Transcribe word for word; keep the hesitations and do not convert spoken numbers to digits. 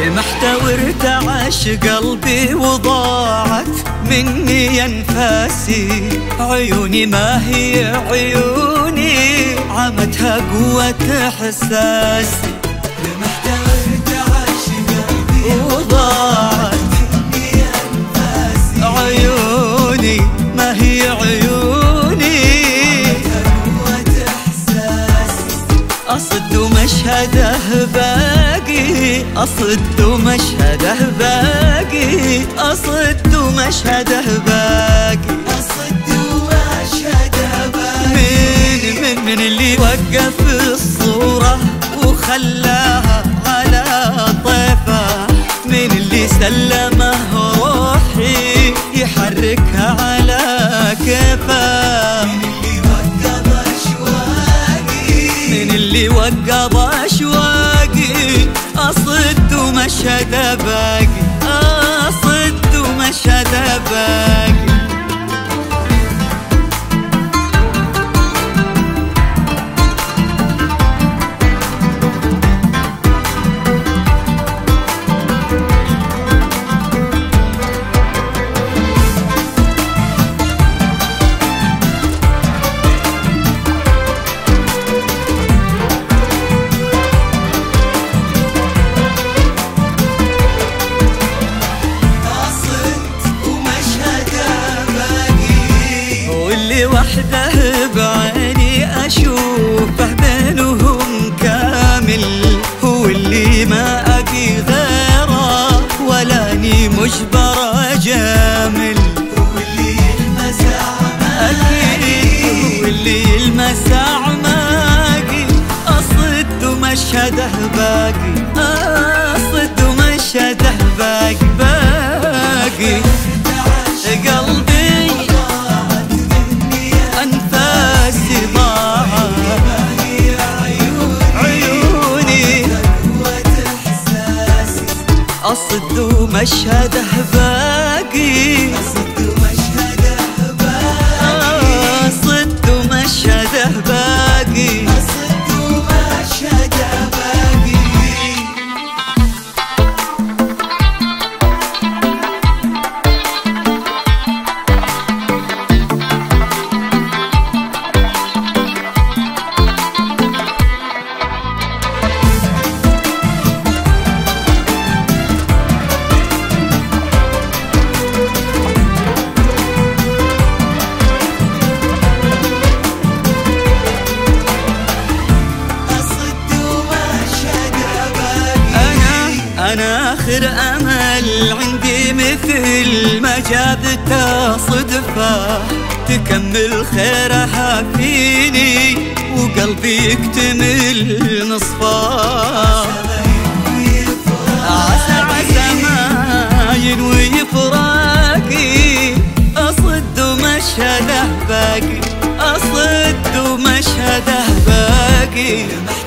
لمحت وارتعش قلبي وضاعت مني انفاسي، عيوني ما هي عيوني عمتها قوة احساسي. لمحت وارتعش قلبي وضاعت مني انفاسي، عيوني ما هي عيوني عمتها قوة احساسي. اصد ومشهده باقي، اصد ومشهده باقي، اصد ومشهده باقي، اصد ومشهده باقي. من من من اللي وقف الصورة وخلاها على طيفه، من اللي سلمه روحي يحركها على كيفه، من اللي وقف اشواقي، من اللي وقف اشواقي. اصد ومشهده باقي، اصد ومشهده باقي. وحده بعيني أشوفه بينهم كامل، هو اللي ما أبي غيره ولاني مجبر أجامل. هو اللي يلمس أعماقي، هو اللي يلمس أعماقي. أصد ومشهده باقي، أصد ومشهده باقي باقي. قلبي أنفاسي ضاعت، عيوني أصد ومشهده باقي، أصد ومشهده باقي، أصد ومشهده باقي، أصد ومشهده باقي. أنا آخر أمل عندي مثل ما جابته صدفة، تكمل خيرها فيني وقلبي يكتمل نصفه. عسى عسى ما ينوي فراقي، أصد ومشهده باقي، أصد ومشهده باقي.